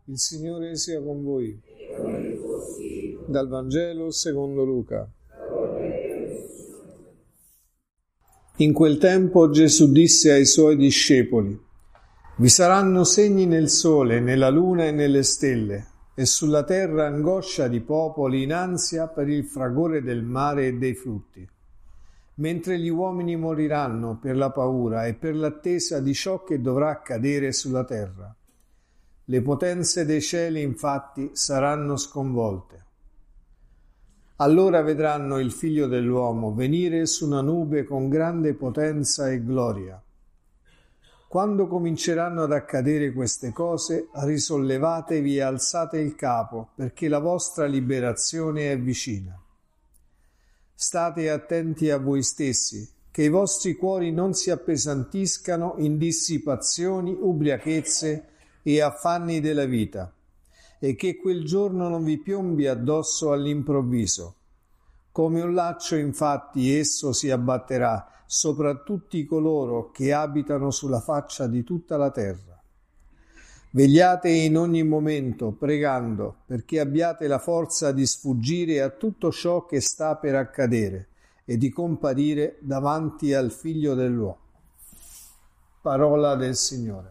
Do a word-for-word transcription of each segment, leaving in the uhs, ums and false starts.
Il Signore sia con voi. Dal Vangelo secondo Luca. In quel tempo Gesù disse ai suoi discepoli: vi saranno segni nel sole, nella luna e nelle stelle, e sulla terra angoscia di popoli in ansia per il fragore del mare e dei frutti. Mentre gli uomini moriranno per la paura e per l'attesa di ciò che dovrà accadere sulla terra. Le potenze dei cieli, infatti, saranno sconvolte. Allora vedranno il Figlio dell'uomo venire su una nube con grande potenza e gloria. Quando cominceranno ad accadere queste cose, risollevatevi e alzate il capo, perché la vostra liberazione è vicina. State attenti a voi stessi, che i vostri cuori non si appesantiscano in dissipazioni, ubriachezze e affanni della vita, e che quel giorno non vi piombi addosso all'improvviso. Come un laccio, infatti, esso si abbatterà sopra tutti coloro che abitano sulla faccia di tutta la terra. Vegliate in ogni momento, pregando, perché abbiate la forza di sfuggire a tutto ciò che sta per accadere e di comparire davanti al Figlio dell'uomo. Parola del Signore.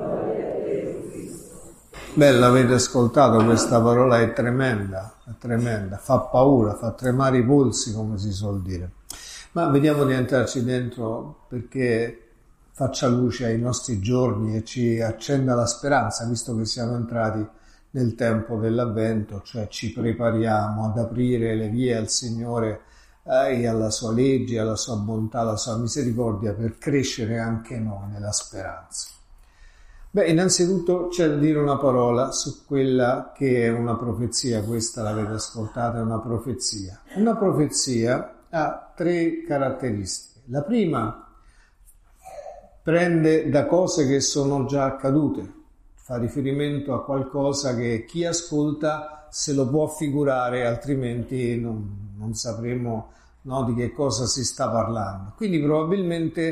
Bella, avete ascoltato, questa parola è tremenda, è tremenda, fa paura, fa tremare i polsi, come si suol dire. Ma vediamo di entrarci dentro perché faccia luce ai nostri giorni e ci accenda la speranza, visto che siamo entrati nel tempo dell'Avvento, cioè ci prepariamo ad aprire le vie al Signore eh, e alla sua legge, alla sua bontà, alla sua misericordia, per crescere anche noi nella speranza. Beh, innanzitutto c'è da dire una parola su quella che è una profezia, questa l'avete ascoltata, è una profezia. Una profezia ha tre caratteristiche. La prima prende da cose che sono già accadute, fa riferimento a qualcosa che chi ascolta se lo può figurare, altrimenti non, non sapremo, no, di che cosa si sta parlando. Quindi probabilmente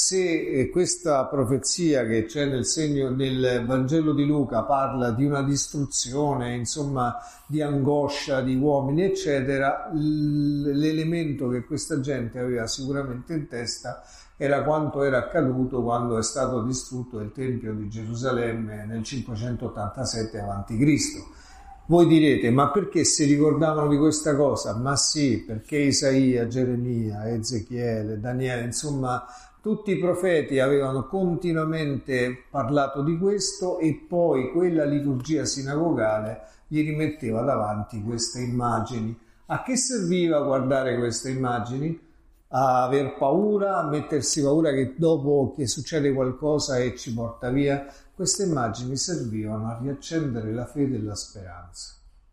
se questa profezia che c'è nel segno nel Vangelo di Luca parla di una distruzione, insomma di angoscia di uomini eccetera, l'elemento che questa gente aveva sicuramente in testa era quanto era accaduto quando è stato distrutto il Tempio di Gerusalemme nel cinquecentottantasette avanti Cristo Voi direte, ma perché si ricordavano di questa cosa? Ma sì, perché Isaia, Geremia, Ezechiele, Daniele, insomma tutti i profeti avevano continuamente parlato di questo e poi quella liturgia sinagogale gli rimetteva davanti queste immagini. A che serviva guardare queste immagini? A aver paura, a mettersi paura che dopo che succede qualcosa e ci porta via? Queste immagini servivano a riaccendere la fede e la speranza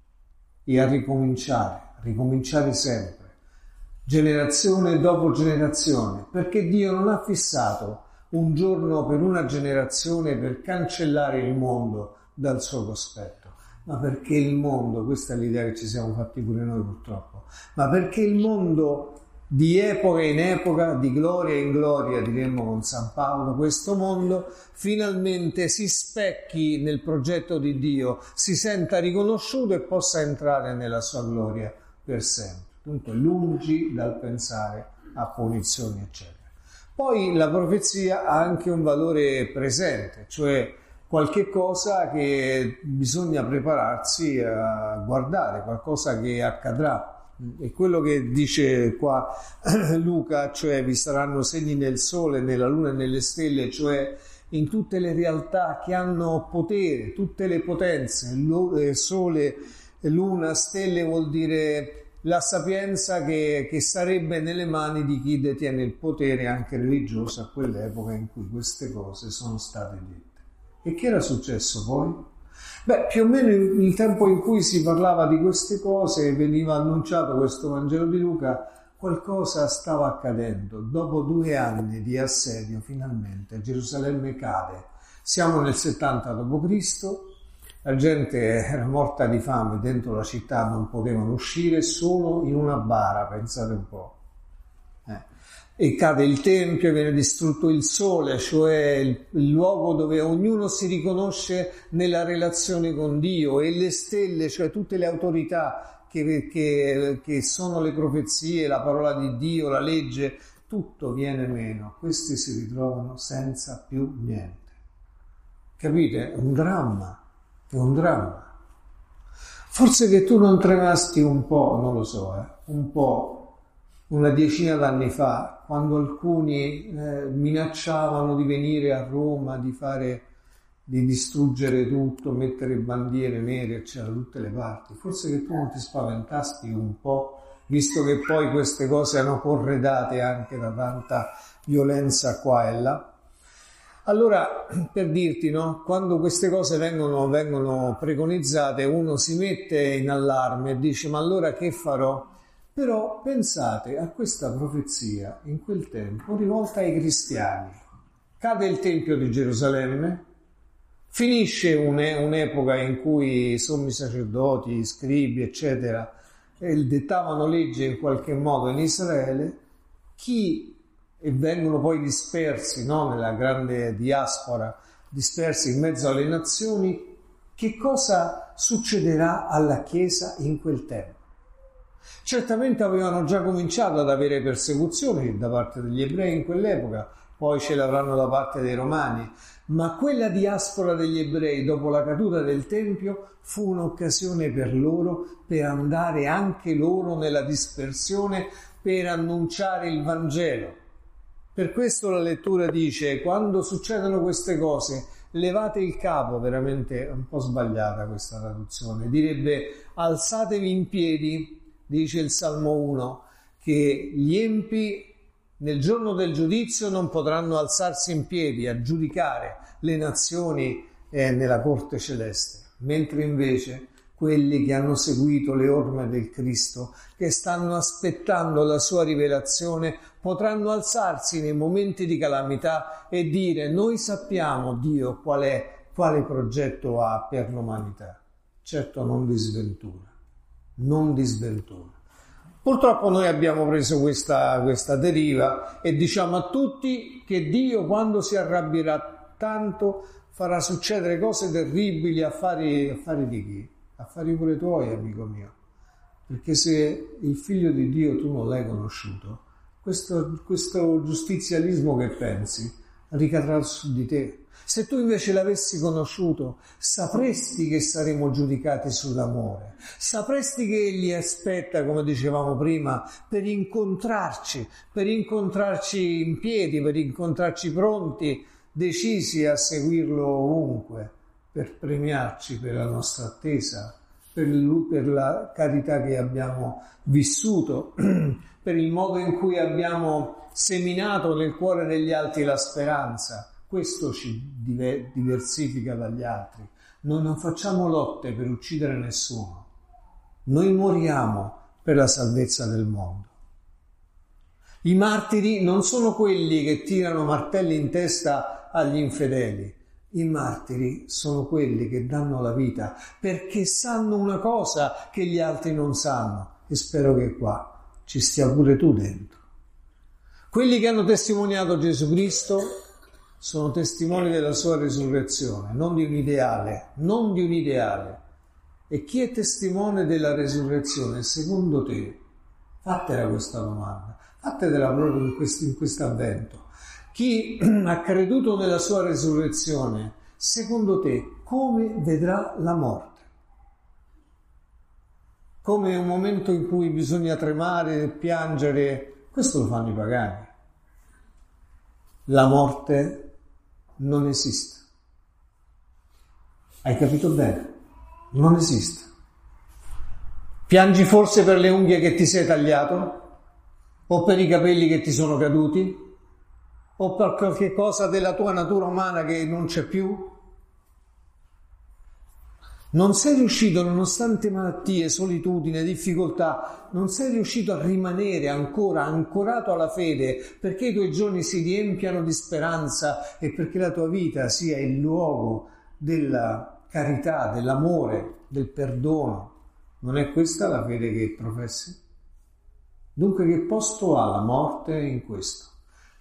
e a ricominciare, ricominciare sempre. Generazione dopo generazione, perché Dio non ha fissato un giorno per una generazione per cancellare il mondo dal suo cospetto, ma perché il mondo, questa è l'idea che ci siamo fatti pure noi purtroppo, ma perché il mondo di epoca in epoca, di gloria in gloria, diremmo con San Paolo, questo mondo finalmente si specchi nel progetto di Dio, si senta riconosciuto e possa entrare nella sua gloria per sempre. Dunque lungi dal pensare a punizioni eccetera. Poi la profezia ha anche un valore presente, cioè qualche cosa che bisogna prepararsi a guardare, qualcosa che accadrà. E quello che dice qua Luca, cioè vi saranno segni nel sole, nella luna e nelle stelle, cioè in tutte le realtà che hanno potere, tutte le potenze, sole, luna, stelle vuol dire la sapienza che, che sarebbe nelle mani di chi detiene il potere anche religioso a quell'epoca in cui queste cose sono state dette. E che era successo poi? Beh, più o meno nel tempo in cui si parlava di queste cose e veniva annunciato questo Vangelo di Luca, qualcosa stava accadendo. Dopo due anni di assedio, finalmente, Gerusalemme cade. Siamo nel settanta dopo Cristo, la gente era morta di fame dentro la città, non potevano uscire, solo in una bara, pensate un po'. Eh. e cade il Tempio, viene distrutto il Sole, cioè il, il luogo dove ognuno si riconosce nella relazione con Dio, e le stelle, cioè tutte le autorità che, che, che sono le profezie, la parola di Dio, la legge, tutto viene meno. Questi si ritrovano senza più niente. Capite? È un dramma, è un dramma. Forse che tu non tremasti un po', non lo so, eh, un po', una decina d'anni fa, quando alcuni eh, minacciavano di venire a Roma, di fare, di distruggere tutto, mettere bandiere nere, eccetera, da tutte le parti. Forse che tu non ti spaventasti un po', visto che poi queste cose hanno corredate anche da tanta violenza qua e là. Allora, per dirti, no, quando queste cose vengono, vengono preconizzate, uno si mette in allarme e dice: ma allora che farò? Però pensate a questa profezia in quel tempo rivolta ai cristiani. Cade il Tempio di Gerusalemme, finisce un'epoca in cui i sommi sacerdoti, scribi, eccetera, dettavano legge in qualche modo in Israele, chi e vengono poi dispersi, no, nella grande diaspora, dispersi in mezzo alle nazioni. Che cosa succederà alla Chiesa in quel tempo? Certamente avevano già cominciato ad avere persecuzioni da parte degli ebrei in quell'epoca, poi ce l'avranno da parte dei romani, ma quella diaspora degli ebrei dopo la caduta del Tempio fu un'occasione per loro per andare anche loro nella dispersione, per annunciare il Vangelo. Per questo la lettura dice: quando succedono queste cose, levate il capo. Veramente un po' sbagliata questa traduzione, direbbe alzatevi in piedi, dice il Salmo uno, che gli empi nel giorno del giudizio non potranno alzarsi in piedi a giudicare le nazioni eh, nella corte celeste, mentre invece quelli che hanno seguito le orme del Cristo, che stanno aspettando la sua rivelazione, potranno alzarsi nei momenti di calamità e dire: noi sappiamo Dio qual è, quale progetto ha per l'umanità. Certo non di sventura, non di sventura. Purtroppo noi abbiamo preso questa, questa deriva e diciamo a tutti che Dio, quando si arrabbierà tanto, farà succedere cose terribili. Affari, affari di chi? Affari pure tuoi, amico mio. Perché se il Figlio di Dio tu non l'hai conosciuto, questo, questo giustizialismo che pensi ricadrà su di te. Se tu invece l'avessi conosciuto, sapresti che saremo giudicati sull'amore, sapresti che Egli aspetta, come dicevamo prima, per incontrarci, per incontrarci in piedi, per incontrarci pronti, decisi a seguirlo ovunque, per premiarci per la nostra attesa, per, il, per la carità che abbiamo vissuto, per il modo in cui abbiamo seminato nel cuore degli altri la speranza. Questo ci diversifica dagli altri. Noi non facciamo lotte per uccidere nessuno. Noi moriamo per la salvezza del mondo. I martiri non sono quelli che tirano martelli in testa agli infedeli. I martiri sono quelli che danno la vita perché sanno una cosa che gli altri non sanno, e spero che qua ci stia pure tu dentro. Quelli che hanno testimoniato Gesù Cristo sono testimoni della sua risurrezione, non di un ideale, non di un ideale. E chi è testimone della risurrezione secondo te? Fatela questa domanda, fatela proprio in questo in questo avvento. Chi ha creduto nella sua risurrezione, secondo te, come vedrà la morte? Come un momento in cui bisogna tremare, piangere? Questo lo fanno i pagani. La morte non esiste. Hai capito bene? Non esiste. Piangi forse per le unghie che ti sei tagliato? O per i capelli che ti sono caduti? O per qualche cosa della tua natura umana che non c'è più? Non sei riuscito, nonostante malattie, solitudine, difficoltà, non sei riuscito a rimanere ancora ancorato alla fede perché i tuoi giorni si riempiano di speranza e perché la tua vita sia il luogo della carità, dell'amore, del perdono. Non è questa la fede che professi? Dunque che posto ha la morte in questo?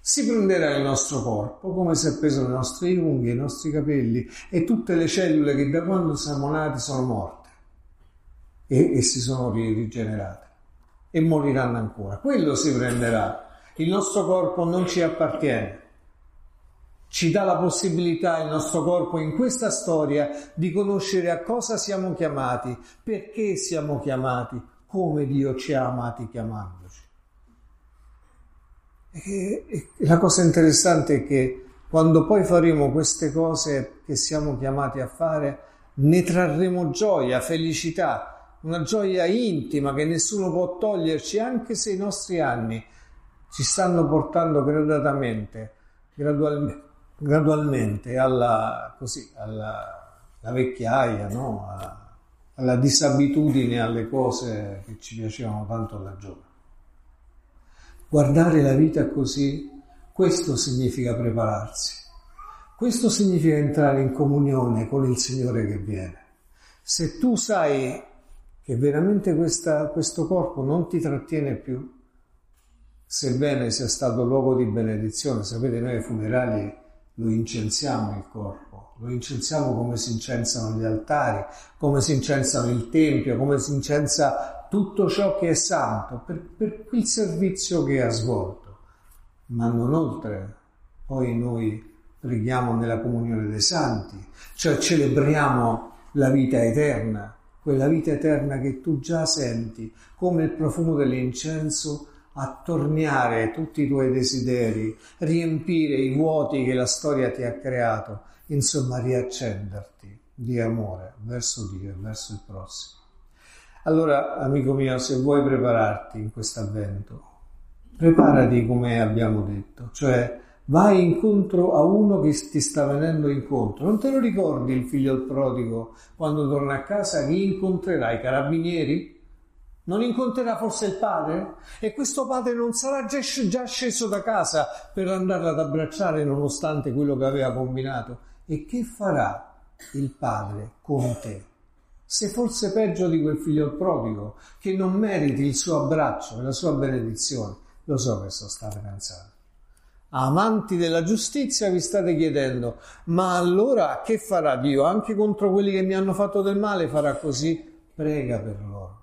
si prenderà il nostro corpo, come si è preso le nostre unghie, i nostri capelli e tutte le cellule che da quando siamo nati sono morte e, e si sono rigenerate e moriranno ancora. Quello si prenderà. Il nostro corpo non ci appartiene. Ci dà la possibilità, il nostro corpo, in questa storia, di conoscere a cosa siamo chiamati, perché siamo chiamati, come Dio ci ha amati chiamandoci. E, e la cosa interessante è che quando poi faremo queste cose che siamo chiamati a fare, ne trarremo gioia, felicità, una gioia intima che nessuno può toglierci, anche se i nostri anni ci stanno portando gradatamente, gradualmente, gradualmente alla, così, alla, alla vecchiaia, no? alla, alla disabitudine, alle cose che ci piacevano tanto da giovane. Guardare la vita così, questo significa prepararsi. Questo significa entrare in comunione con il Signore che viene. Se tu sai che veramente questa, questo corpo non ti trattiene più, sebbene sia stato luogo di benedizione, sapete, noi ai funerali lo incensiamo il corpo, lo incensiamo come si incensano gli altari, come si incensano il tempio, come si incensa tutto ciò che è santo, per, per il servizio che ha svolto. Ma non oltre, poi noi preghiamo nella comunione dei santi, cioè celebriamo la vita eterna, quella vita eterna che tu già senti, come il profumo dell'incenso, attorniare tutti i tuoi desideri, riempire i vuoti che la storia ti ha creato, insomma riaccenderti di amore verso Dio e verso il prossimo. Allora, amico mio, se vuoi prepararti in questo avvento, preparati come abbiamo detto, cioè vai incontro a uno che ti sta venendo incontro. Non te lo ricordi il figlio del prodigo quando torna a casa? Chi incontrerà? I carabinieri? Non incontrerà forse il padre? E questo padre non sarà già sceso da casa per andarla ad abbracciare nonostante quello che aveva combinato? E che farà il padre con te? Se forse peggio di quel figlio del prodigo, che non meriti il suo abbraccio e la sua benedizione. Lo so che so state pensando. Amanti della giustizia vi state chiedendo, ma allora che farà Dio? Anche contro quelli che mi hanno fatto del male farà così? Prega per loro.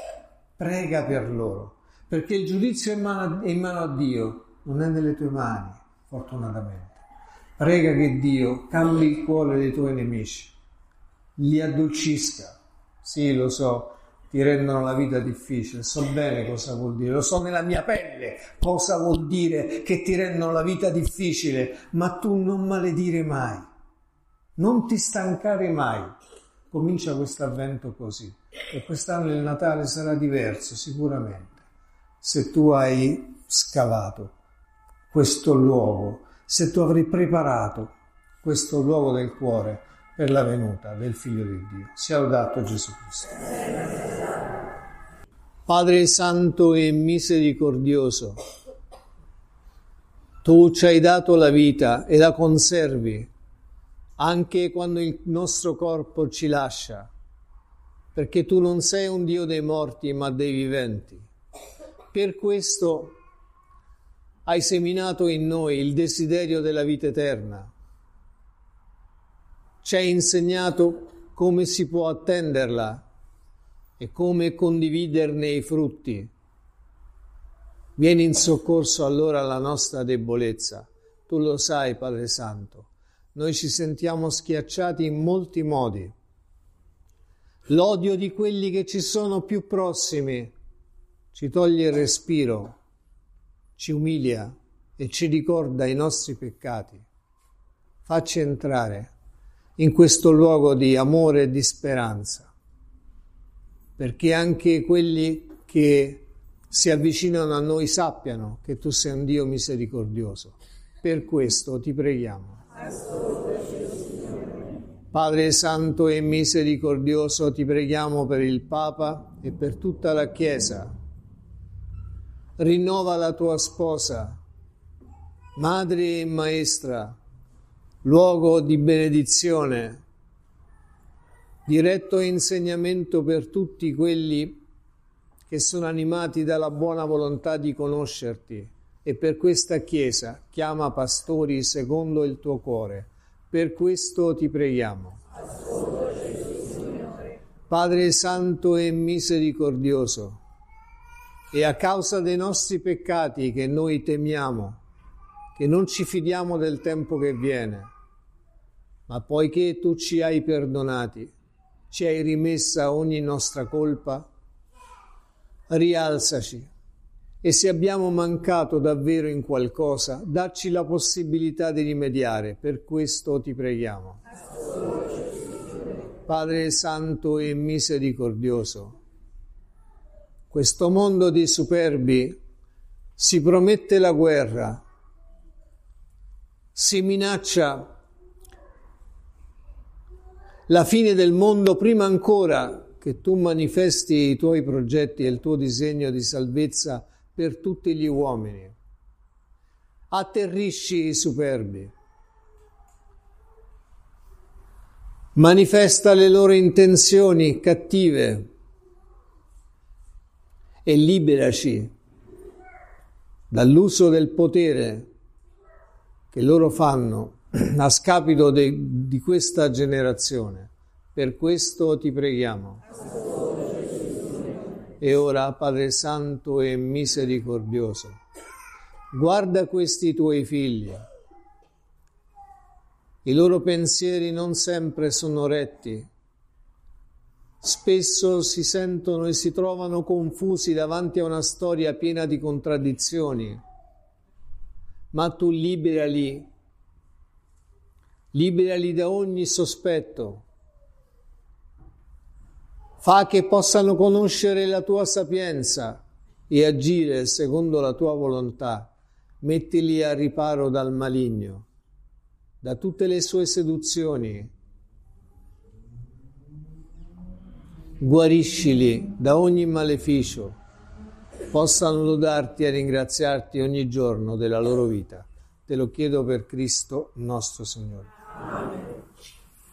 Prega per loro, perché il giudizio è in mano, è in mano a Dio, non è nelle tue mani, fortunatamente. Prega che Dio cambi il cuore dei tuoi nemici, li addolcisca. Sì, lo so, ti rendono la vita difficile, so bene cosa vuol dire, lo so nella mia pelle cosa vuol dire che ti rendono la vita difficile, ma tu non maledire mai, non ti stancare mai. Comincia questo avvento così. E quest'anno il Natale sarà diverso sicuramente se tu hai scavato questo luogo, se tu avrai preparato questo luogo del cuore per la venuta del Figlio di Dio. Sia lodato Gesù Cristo. Padre Santo e Misericordioso, tu ci hai dato la vita e la conservi anche quando il nostro corpo ci lascia, perché tu non sei un Dio dei morti ma dei viventi. Per questo hai seminato in noi il desiderio della vita eterna. Ci hai insegnato come si può attenderla e come condividerne i frutti. Vieni in soccorso allora alla nostra debolezza. Tu lo sai, Padre Santo. Noi ci sentiamo schiacciati in molti modi. L'odio di quelli che ci sono più prossimi ci toglie il respiro, ci umilia e ci ricorda i nostri peccati. Facci entrare in questo luogo di amore e di speranza, perché anche quelli che si avvicinano a noi sappiano che tu sei un Dio misericordioso. Per questo ti preghiamo. Padre Santo e Misericordioso, ti preghiamo per il Papa e per tutta la Chiesa. Rinnova la tua sposa, madre e maestra, luogo di benedizione, diretto insegnamento per tutti quelli che sono animati dalla buona volontà di conoscerti e per questa Chiesa chiama pastori secondo il tuo cuore. Per questo ti preghiamo. Padre Santo e misericordioso, e a causa dei nostri peccati che noi temiamo, che non ci fidiamo del tempo che viene, ma poiché tu ci hai perdonati, ci hai rimessa ogni nostra colpa, rialzaci e se abbiamo mancato davvero in qualcosa, dacci la possibilità di rimediare. Per questo ti preghiamo. Padre Santo e misericordioso, questo mondo di superbi si promette la guerra, si minaccia la fine del mondo prima ancora che tu manifesti i tuoi progetti e il tuo disegno di salvezza per tutti gli uomini. Atterrisci i superbi, manifesta le loro intenzioni cattive e liberaci dall'uso del potere che loro fanno a scapito de, di questa generazione. Per questo ti preghiamo. E ora, Padre Santo e misericordioso, guarda questi tuoi figli. I loro pensieri non sempre sono retti. Spesso si sentono e si trovano confusi davanti a una storia piena di contraddizioni. Ma tu liberali, liberali da ogni sospetto. Fa che possano conoscere la tua sapienza e agire secondo la tua volontà. Mettili a riparo dal maligno, da tutte le sue seduzioni. Guariscili da ogni maleficio, possano lodarti e ringraziarti ogni giorno della loro vita. Te lo chiedo per Cristo nostro Signore.